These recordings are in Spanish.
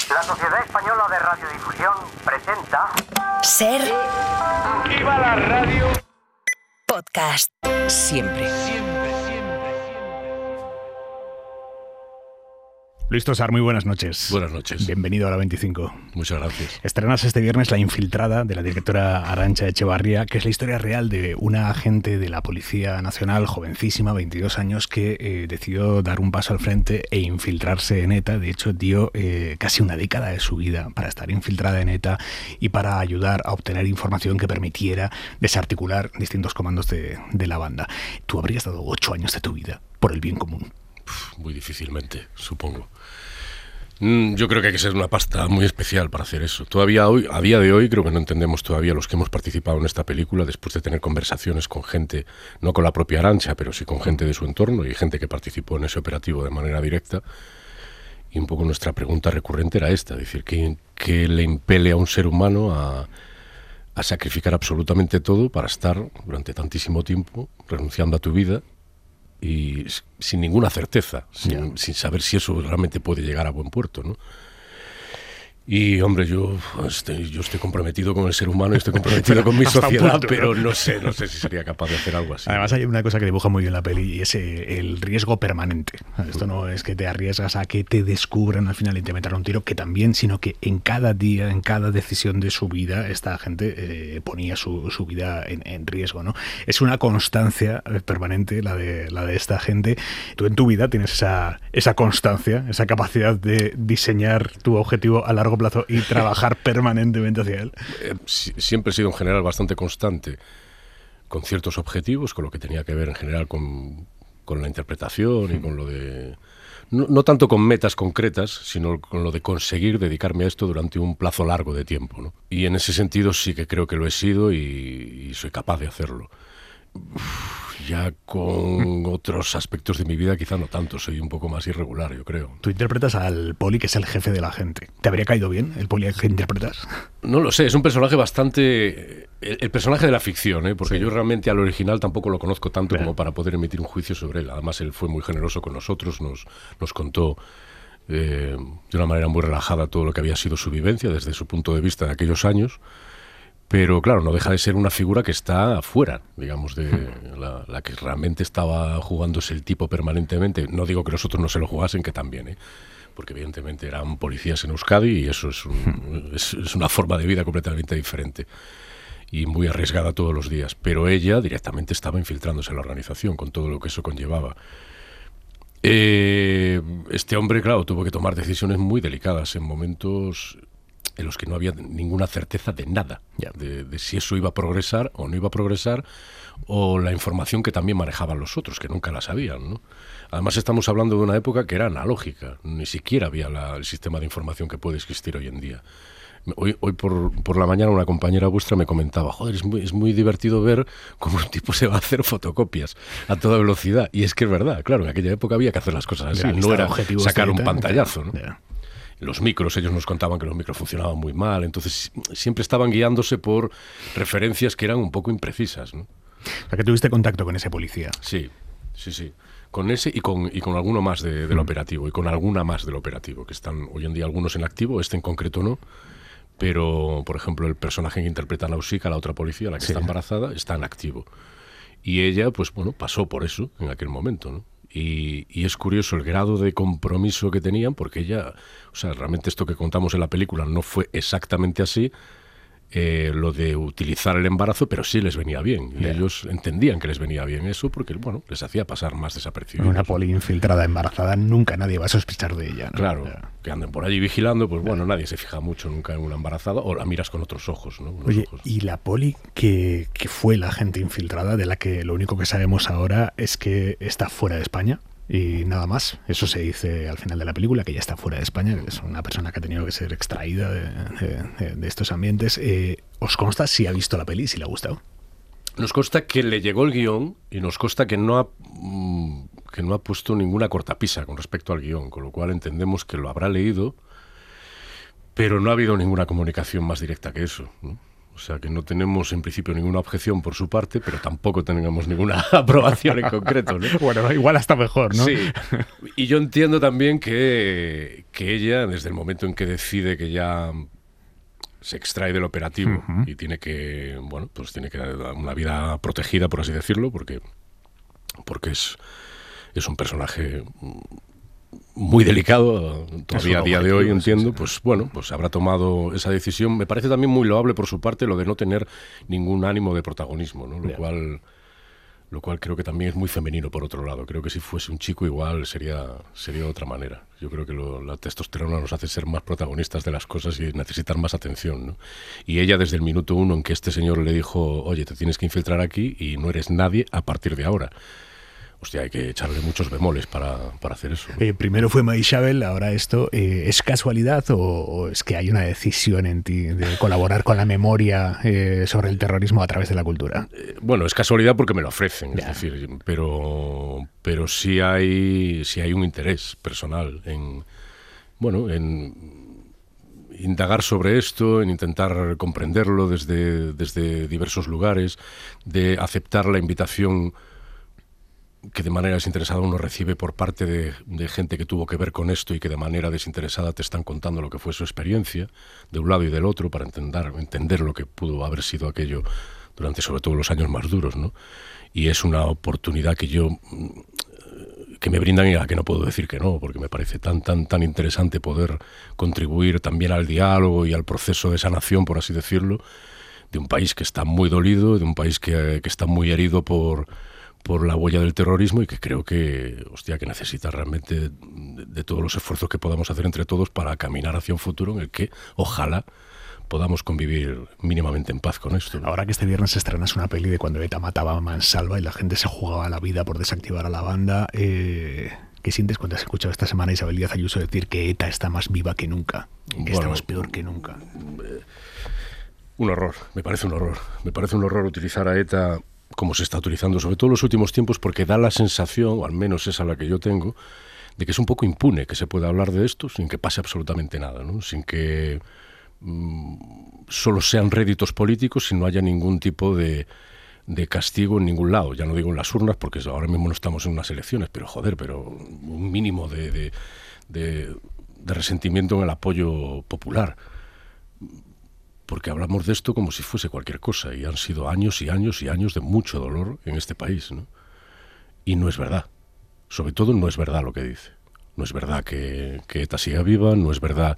La Sociedad Española de Radiodifusión presenta... Ser... ¡Viva la radio! Podcast. Siempre. Luis Tosar, muy buenas noches. Buenas noches. Bienvenido a la 25. Muchas gracias. Estrenas este viernes La Infiltrada, de la directora Arantxa Echevarría, que es la historia real de una agente de la Policía Nacional, jovencísima, 22 años, que decidió dar un paso al frente e infiltrarse en ETA. De hecho, dio casi una década de su vida para estar infiltrada en ETA y para ayudar a obtener información que permitiera desarticular distintos comandos de la banda. Tú habrías dado 8 años de tu vida por el bien común. Muy difícilmente, supongo. Yo creo que hay que ser una pasta muy especial para hacer eso. Todavía hoy, a día de hoy, creo que no entendemos todavía los que hemos participado en esta película, después de tener conversaciones con gente, no con la propia Arantxa, pero sí con gente de su entorno y gente que participó en ese operativo de manera directa. Y un poco nuestra pregunta recurrente era esta, es decir, ¿qué le impele a un ser humano a sacrificar absolutamente todo para estar durante tantísimo tiempo renunciando a tu vida? Y sin ninguna certeza, sin saber si eso realmente puede llegar a buen puerto, ¿no? Y, hombre, yo estoy comprometido con el ser humano y estoy comprometido con mi sociedad, punto, pero no sé si sería capaz de hacer algo así. Además, hay una cosa que dibuja muy bien la peli y es el riesgo permanente. Esto no es que te arriesgas a que te descubran al final y te metan un tiro, que también, sino que en cada día, en cada decisión de su vida, esta gente ponía su vida en riesgo, ¿no? Es una constancia permanente la de esta gente. Tú en tu vida tienes esa constancia, esa capacidad de diseñar tu objetivo a largo plazo y trabajar permanentemente hacia él. Siempre he sido en general bastante constante con ciertos objetivos, con lo que tenía que ver en general con la interpretación y con lo de... No tanto con metas concretas, sino con lo de conseguir dedicarme a esto durante un plazo largo de tiempo, ¿no? Y en ese sentido sí que creo que lo he sido y soy capaz de hacerlo. Ya con otros aspectos de mi vida quizá no tanto, soy un poco más irregular, yo creo. Tú interpretas al poli, que es el jefe de la gente. ¿Te habría caído bien el poli que interpretas? No lo sé, es un personaje bastante... El personaje de la ficción, porque sí. Yo realmente al original tampoco lo conozco tanto como para poder emitir un juicio sobre él. Además, él fue muy generoso con nosotros, nos contó de una manera muy relajada todo lo que había sido su vivencia desde su punto de vista de aquellos años. Pero claro, no deja de ser una figura que está fuera, digamos, de la que realmente estaba jugándose el tipo permanentemente. No digo que los otros no se lo jugasen, que también, porque evidentemente eran policías en Euskadi y eso es una forma de vida completamente diferente y muy arriesgada todos los días. Pero ella directamente estaba infiltrándose en la organización con todo lo que eso conllevaba. Este hombre, claro, tuvo que tomar decisiones muy delicadas en momentos en los que no había ninguna certeza de nada, de si eso iba a progresar o no iba a progresar, o la información que también manejaban los otros, que nunca la sabían, ¿no? Además, estamos hablando de una época que era analógica, ni siquiera había el sistema de información que puede existir hoy en día. Hoy por la mañana una compañera vuestra me comentaba, joder, es muy divertido ver cómo un tipo se va a hacer fotocopias a toda velocidad, y es que es verdad, claro, en aquella época había que hacer las cosas así, no era sacar un pantallazo, ¿no? Los micros, ellos nos contaban que los micros funcionaban muy mal, entonces siempre estaban guiándose por referencias que eran un poco imprecisas, ¿no? O sea, que tuviste contacto con ese policía. Sí. Con ese y con alguno más del operativo, y con alguna más del operativo, que están hoy en día algunos en activo, este en concreto no, pero, por ejemplo, el personaje que interpreta a Nausicaa, la otra policía, la que está embarazada, está en activo. Y ella, pues bueno, pasó por eso en aquel momento, ¿no? Y es curioso el grado de compromiso que tenían, porque ella, o sea, realmente esto que contamos en la película no fue exactamente así, lo de utilizar el embarazo, pero sí les venía bien. Y ellos entendían que les venía bien eso porque, bueno, les hacía pasar más desapercibidos. Una poli infiltrada embarazada, nunca nadie va a sospechar de ella, ¿no? Claro, que anden por allí vigilando, pues bueno, nadie se fija mucho nunca en una embarazada, o la miras con otros ojos, ¿no? Oye, y la poli que fue la gente infiltrada, de la que lo único que sabemos ahora es que está fuera de España. Y nada más, eso se dice al final de la película, que ya está fuera de España, que es una persona que ha tenido que ser extraída de estos ambientes. ¿Os consta si ha visto la peli, si le ha gustado? Nos consta que le llegó el guión y nos consta que no ha puesto ninguna cortapisa con respecto al guión, con lo cual entendemos que lo habrá leído, pero no ha habido ninguna comunicación más directa que eso, ¿no? O sea que no tenemos en principio ninguna objeción por su parte, pero tampoco tenemos ninguna aprobación en concreto, ¿no? Bueno, igual hasta mejor, ¿no? Sí, y yo entiendo también que ella, desde el momento en que decide que ya se extrae del operativo y tiene que, bueno, pues tiene que dar una vida protegida, por así decirlo, porque es un personaje muy delicado, todavía a día de hoy, entiendo, pues bueno, pues habrá tomado esa decisión. Me parece también muy loable por su parte lo de no tener ningún ánimo de protagonismo, ¿no? Lo cual creo que también es muy femenino, por otro lado. Creo que si fuese un chico igual sería de otra manera. Yo creo que la testosterona nos hace ser más protagonistas de las cosas y necesitar más atención, ¿no? Y ella, desde el minuto 1 en que este señor le dijo, oye, te tienes que infiltrar aquí y no eres nadie a partir de ahora. Hostia, hay que echarle muchos bemoles para hacer eso, ¿no? Primero fue Maishabel, ahora esto. ¿Es casualidad o es que hay una decisión en ti de colaborar con la memoria sobre el terrorismo a través de la cultura? Bueno, es casualidad porque me lo ofrecen, es decir, pero sí hay un interés personal en indagar sobre esto, en intentar comprenderlo desde diversos lugares, de aceptar la invitación que de manera desinteresada uno recibe por parte de gente que tuvo que ver con esto y que de manera desinteresada te están contando lo que fue su experiencia, de un lado y del otro, para entender lo que pudo haber sido aquello durante sobre todo los años más duros, ¿no? Y es una oportunidad que me brindan y a la que no puedo decir que no, porque me parece tan interesante poder contribuir también al diálogo y al proceso de sanación, por así decirlo, de un país que está muy dolido, de un país que está muy herido por la huella del terrorismo y que creo que necesita realmente de todos los esfuerzos que podamos hacer entre todos para caminar hacia un futuro en el que ojalá podamos convivir mínimamente en paz con esto, ¿no? Ahora que este viernes estrenas una peli de cuando ETA mataba a mansalva y la gente se jugaba la vida por desactivar a la banda, ¿qué sientes cuando has escuchado esta semana a Isabel Díaz Ayuso decir que ETA está más viva que nunca, que estamos peor que nunca? Un horror, me parece un horror. Me parece un horror utilizar a ETA como se está utilizando, sobre todo en los últimos tiempos, porque da la sensación, o al menos esa la que yo tengo, de que es un poco impune que se pueda hablar de esto sin que pase absolutamente nada, ¿no? Sin que solo sean réditos políticos, sin no haya ningún tipo de castigo en ningún lado. Ya no digo en las urnas, porque ahora mismo no estamos en unas elecciones, pero un mínimo de resentimiento en el apoyo popular. Porque hablamos de esto como si fuese cualquier cosa, y han sido años y años y años de mucho dolor en este país, ¿no? Y no es verdad. Sobre todo no es verdad lo que dice. No es verdad que ETA siga viva, no es verdad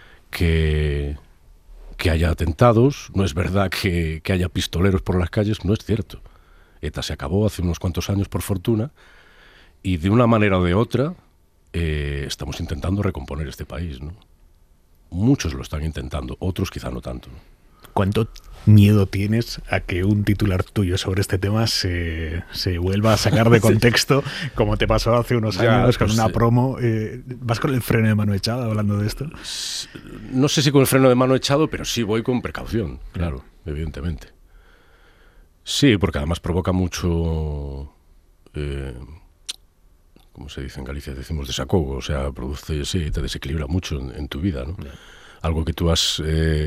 que haya atentados, no es verdad que haya pistoleros por las calles, no es cierto. ETA se acabó hace unos cuantos años, por fortuna, y de una manera o de otra estamos intentando recomponer este país, ¿no? Muchos lo están intentando, otros quizá no tanto, ¿no? ¿Cuánto miedo tienes a que un titular tuyo sobre este tema se vuelva a sacar de contexto, como te pasó hace unos años con una promo? ¿Vas con el freno de mano echado hablando de esto? No sé si con el freno de mano echado, pero sí voy con precaución, claro, evidentemente. Sí, porque además provoca mucho... como se dice en Galicia, decimos desacogo, o sea, te desequilibra mucho en tu vida, ¿no? Algo que tú has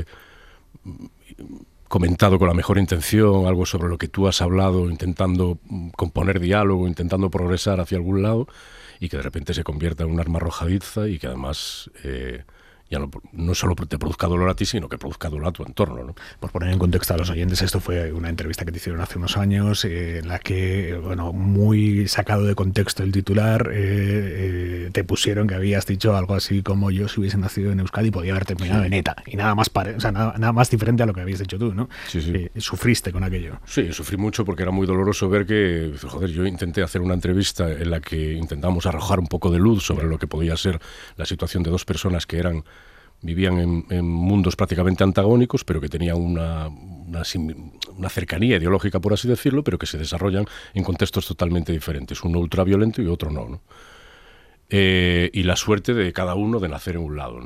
comentado con la mejor intención, algo sobre lo que tú has hablado, intentando componer diálogo, intentando progresar hacia algún lado, y que de repente se convierta en un arma arrojadiza y que además ya no solo te produzca dolor a ti, sino que produzca dolor a tu entorno, ¿no? Por poner en contexto a los oyentes, esto fue una entrevista que te hicieron hace unos años, en la que, bueno, muy sacado de contexto el titular, te pusieron que habías dicho algo así como: yo si hubiese nacido en Euskadi podía haber terminado en ETA, y nada más nada más diferente a lo que habías dicho tú, ¿no? Sí. ¿Sufriste con aquello? Sí, sufrí mucho porque era muy doloroso ver que, yo intenté hacer una entrevista en la que intentamos arrojar un poco de luz sobre lo que podía ser la situación de dos personas que vivían en mundos prácticamente antagónicos, pero que tenían una cercanía ideológica, por así decirlo, pero que se desarrollan en contextos totalmente diferentes, uno ultraviolento y otro no. Y la suerte de cada uno de nacer en un lado, ¿no?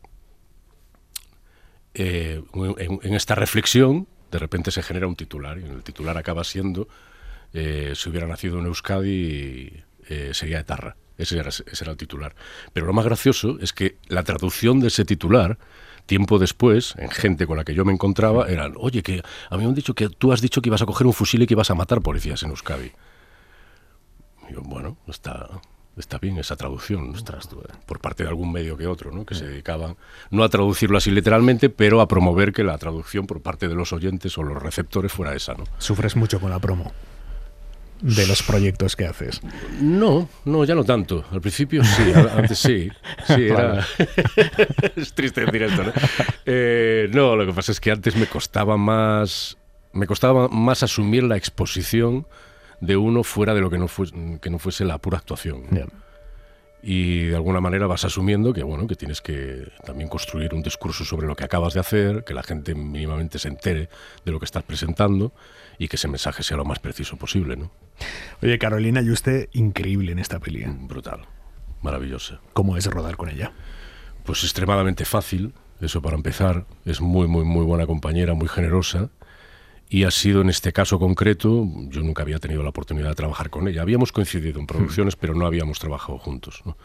En esta reflexión, de repente se genera un titular, y el titular acaba siendo: si hubiera nacido en Euskadi, sería etarra. Ese era el titular. Pero lo más gracioso es que la traducción de ese titular, tiempo después, en gente con la que yo me encontraba, eran, oye, que a mí me han dicho que tú has dicho que ibas a coger un fusil y que ibas a matar policías en Euskadi. Y yo, bueno, está bien esa traducción, ¿no? Ostras, tú, por parte de algún medio que otro, ¿no? Que se dedicaban no a traducirlo así literalmente, pero a promover que la traducción por parte de los oyentes o los receptores fuera esa, ¿no? Sufres mucho con la promo de los proyectos que haces. No, ya no tanto. Al principio sí, antes sí. Sí, era... Es triste decir esto, ¿no? No, lo que pasa es que antes me costaba más asumir la exposición de uno fuera de lo que no fuese la pura actuación, ¿no? Yeah. Y de alguna manera vas asumiendo que, bueno, que tienes que también construir un discurso sobre lo que acabas de hacer, que la gente mínimamente se entere de lo que estás presentando y que ese mensaje sea lo más preciso posible, ¿no? Oye, Carolina Yuste, increíble en esta peli. Brutal, maravillosa. ¿Cómo es rodar con ella? Pues extremadamente fácil, eso para empezar. Es muy, muy, muy buena compañera, muy generosa. Y ha sido en este caso concreto, yo nunca había tenido la oportunidad de trabajar con ella. Habíamos coincidido en producciones, pero no habíamos trabajado juntos, ¿no?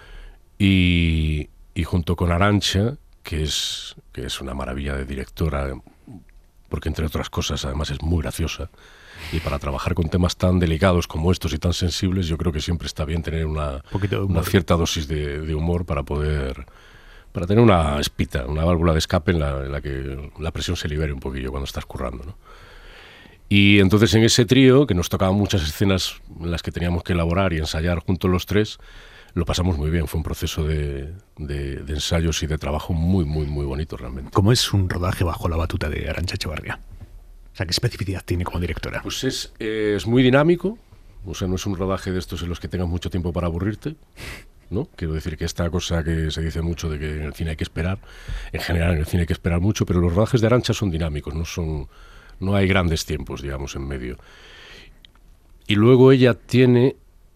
Y junto con Arantxa, que es una maravilla de directora, porque entre otras cosas además es muy graciosa, y para trabajar con temas tan delicados como estos y tan sensibles, yo creo que siempre está bien tener una cierta dosis de humor para tener una espita, una válvula de escape en la que la presión se libere un poquillo cuando estás currando, ¿no? Y entonces en ese trío, que nos tocaban muchas escenas en las que teníamos que elaborar y ensayar juntos los tres, lo pasamos muy bien. Fue un proceso de ensayos y de trabajo muy, muy, muy bonito realmente. ¿Cómo es un rodaje bajo la batuta de Arantxa Echevarría? O sea, ¿qué especificidad tiene como directora? Pues es muy dinámico, o sea, no es un rodaje de estos en los que tengas mucho tiempo para aburrirte, ¿no? Quiero decir que esta cosa que se dice mucho de que en el cine hay que esperar, en general en el cine hay que esperar mucho, pero los rodajes de Arantxa son dinámicos, no hay grandes tiempos, digamos, en medio. Y luego ella tiene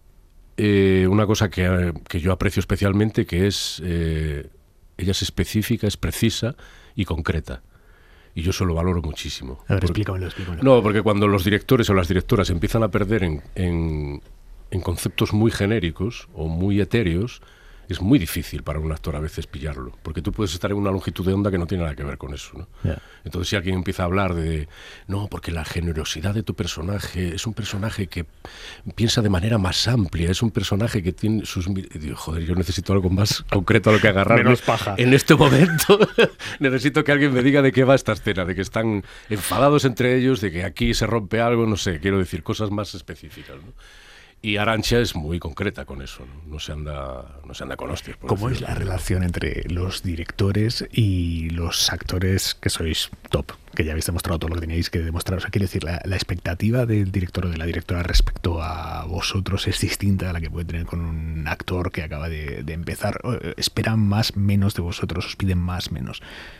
una cosa que yo aprecio especialmente, que es ella es específica, es precisa y concreta. Y yo eso lo valoro muchísimo. A ver, explícamelo. No, porque cuando los directores o las directoras empiezan a perder en conceptos muy genéricos o muy etéreos, es muy difícil para un actor a veces pillarlo, porque tú puedes estar en una longitud de onda que no tiene nada que ver con eso, ¿no? Yeah. Entonces si alguien empieza a hablar de no, porque la generosidad de tu personaje es un personaje que piensa de manera más amplia, es un personaje que tiene sus... Digo, joder, yo necesito algo más concreto a lo que agarrarme. Menos paja. En este momento necesito que alguien me diga de qué va esta escena, de que están enfadados entre ellos, de que aquí se rompe algo, no sé, quiero decir cosas más específicas, ¿no? Y Arantxa es muy concreta con eso, no se anda con hostias. ¿Cómo es la relación entre los directores y los actores que sois top? Que ya habéis demostrado todo lo que teníais que demostrar. O sea, quiero decir, la expectativa del director o de la directora respecto a vosotros es distinta a la que puede tener con un actor que acaba de empezar. ¿Esperan más, menos de vosotros? ¿Os piden más, menos?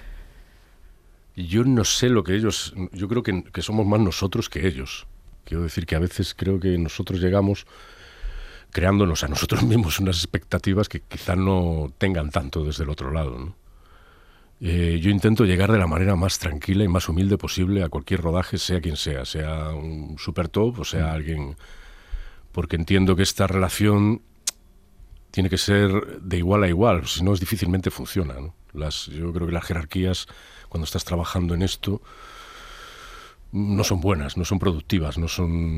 Yo no sé lo que ellos... Yo creo que somos más nosotros que ellos. Quiero decir que a veces creo que nosotros llegamos creándonos a nosotros mismos unas expectativas que quizá no tengan tanto desde el otro lado, ¿no? Yo intento llegar de la manera más tranquila y más humilde posible a cualquier rodaje, sea quien sea un super top o sea alguien... Porque entiendo que esta relación tiene que ser de igual a igual, si no difícilmente funciona, ¿no? Yo creo que las jerarquías, cuando estás trabajando en esto, no son buenas, no son productivas, no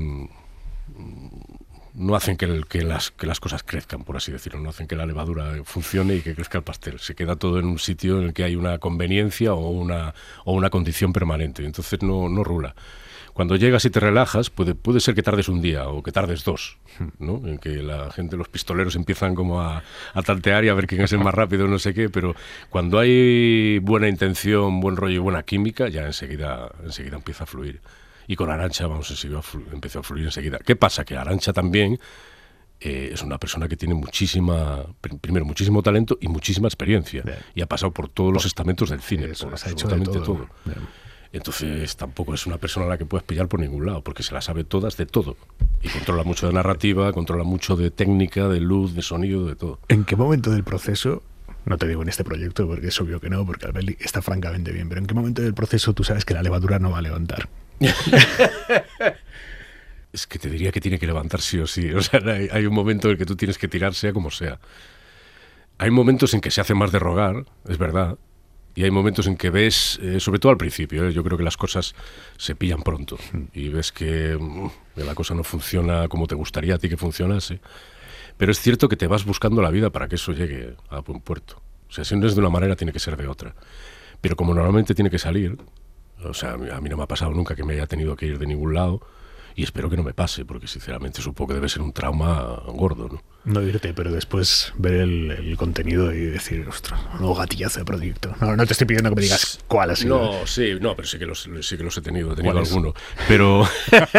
hacen que las cosas crezcan, por así decirlo, no hacen que la levadura funcione y que crezca el pastel. Se queda todo en un sitio en el que hay una conveniencia o una condición permanente, y entonces no rula. Cuando llegas y te relajas, puede ser que tardes un día o que tardes dos, ¿no? En que la gente, los pistoleros empiezan como a tantear y a ver quién es el más rápido, no sé qué, pero cuando hay buena intención, buen rollo y buena química, ya enseguida empieza a fluir. Y con Arantxa, empezó a fluir enseguida. ¿Qué pasa? Que Arantxa también es una persona que tiene muchísimo talento y muchísima experiencia. Bien. Y ha pasado por todos los estamentos del cine, por absolutamente todo. Entonces tampoco es una persona a la que puedes pillar por ningún lado, porque se la sabe todas de todo. Y controla mucho de narrativa, controla mucho de técnica, de luz, de sonido, de todo. ¿En qué momento del proceso, no te digo en este proyecto, porque es obvio que no, porque Albeli está francamente bien, pero en qué momento del proceso tú sabes que la levadura no va a levantar? es que te diría que tiene que levantar sí o sí. O sea, hay un momento en el que tú tienes que tirar sea como sea. Hay momentos en que se hace más de rogar, es verdad, y hay momentos en que ves, sobre todo al principio, yo creo que las cosas se pillan pronto y ves que la cosa no funciona como te gustaría a ti que funcionase. Pero es cierto que te vas buscando la vida para que eso llegue a buen puerto. O sea, si no es de una manera, tiene que ser de otra. Pero como normalmente tiene que salir, o sea, a mí no me ha pasado nunca que me haya tenido que ir de ningún lado, y espero que no me pase, porque sinceramente supongo que debe ser un trauma gordo, ¿no? No irte, pero después ver el contenido y decir, ostras, un nuevo gatillazo de proyecto. No te estoy pidiendo que me digas cuál ha sido. No, pero sí que los he tenido alguno. Pero,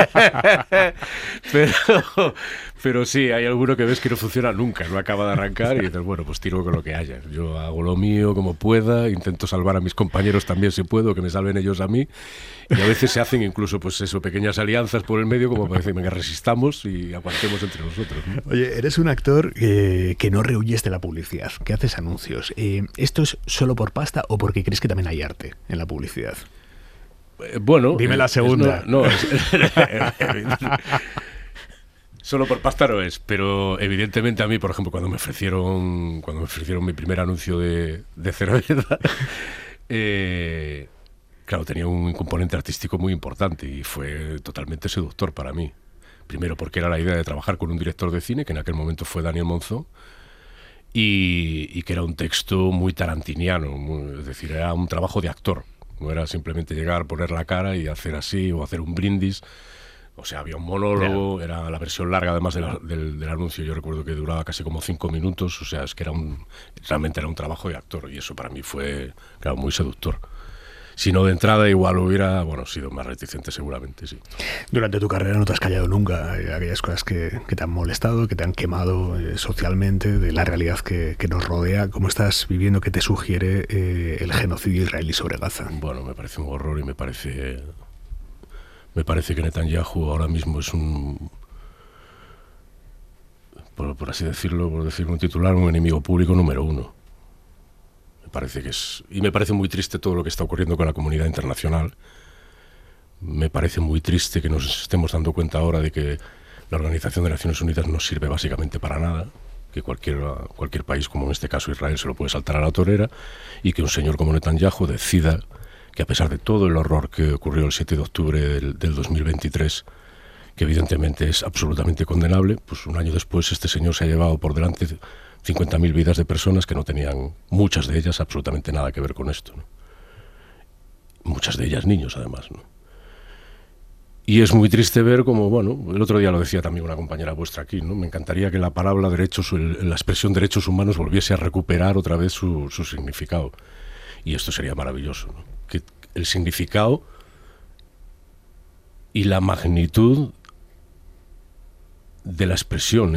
pero sí, hay alguno que ves que no funciona nunca, no acaba de arrancar y dices, bueno, pues tiro con lo que haya. Yo hago lo mío como pueda, intento salvar a mis compañeros también si puedo, que me salven ellos a mí. Y a veces se hacen incluso, pues eso, pequeñas alianzas por el medio, como para decir, venga, resistamos y aguantemos entre nosotros, ¿no? Oye, eres un actor que no rehuyes de la publicidad, que haces anuncios. ¿Esto es solo por pasta o porque crees que también hay arte en la publicidad? Bueno... Dime la segunda. Solo por pasta no es, pero evidentemente a mí, por ejemplo, cuando me ofrecieron mi primer anuncio de cerveza, claro, tenía un componente artístico muy importante y fue totalmente seductor para mí. Primero porque era la idea de trabajar con un director de cine, que en aquel momento fue Daniel Monzó, y que era un texto muy tarantiniano, es decir, era un trabajo de actor. No era simplemente llegar, poner la cara y hacer así, o hacer un brindis. O sea, había un monólogo, era la versión larga además del anuncio. Yo recuerdo que duraba casi como 5 minutos, o sea, es que realmente era un trabajo de actor, y eso para mí fue, claro, muy seductor. Si no de entrada, igual hubiera sido más reticente seguramente, sí. Durante tu carrera no te has callado nunca aquellas cosas que te han molestado, que te han quemado socialmente, de la realidad que nos rodea. ¿Cómo estás viviendo? ¿Qué te sugiere el genocidio israelí sobre Gaza? Bueno, me parece un horror y me parece que Netanyahu ahora mismo es por así decirlo, por decir un titular, un enemigo público número 1. Me parece que es... Y me parece muy triste todo lo que está ocurriendo con la comunidad internacional. Me parece muy triste que nos estemos dando cuenta ahora de que la Organización de Naciones Unidas no sirve básicamente para nada, que cualquier país, como en este caso Israel, se lo puede saltar a la torera, y que un señor como Netanyahu decida que, a pesar de todo el horror que ocurrió el 7 de octubre del 2023, que evidentemente es absolutamente condenable, pues un año después este señor se ha llevado por delante 50.000 vidas de personas que no tenían, muchas de ellas, absolutamente nada que ver con esto, ¿no? Muchas de ellas niños, además, ¿no? Y es muy triste ver como, el otro día lo decía también una compañera vuestra aquí, ¿no? Me encantaría que la palabra derechos, la expresión derechos humanos volviese a recuperar otra vez su significado. Y esto sería maravilloso, ¿no? Que el significado y la magnitud de la expresión,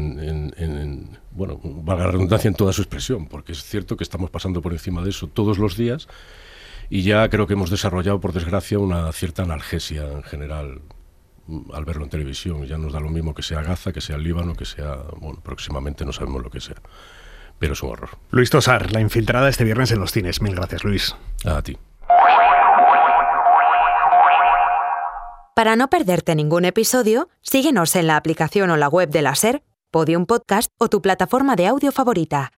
valga la redundancia, en toda su expresión, porque es cierto que estamos pasando por encima de eso todos los días y ya creo que hemos desarrollado, por desgracia, una cierta analgesia en general al verlo en televisión. Ya nos da lo mismo que sea Gaza, que sea el Líbano, que sea, próximamente no sabemos lo que sea, pero es un horror. Luis Tosar, La Infiltrada, este viernes en los cines. Mil gracias, Luis. A ti. Para no perderte ningún episodio, síguenos en la aplicación o la web de la SER, Podium Podcast o tu plataforma de audio favorita.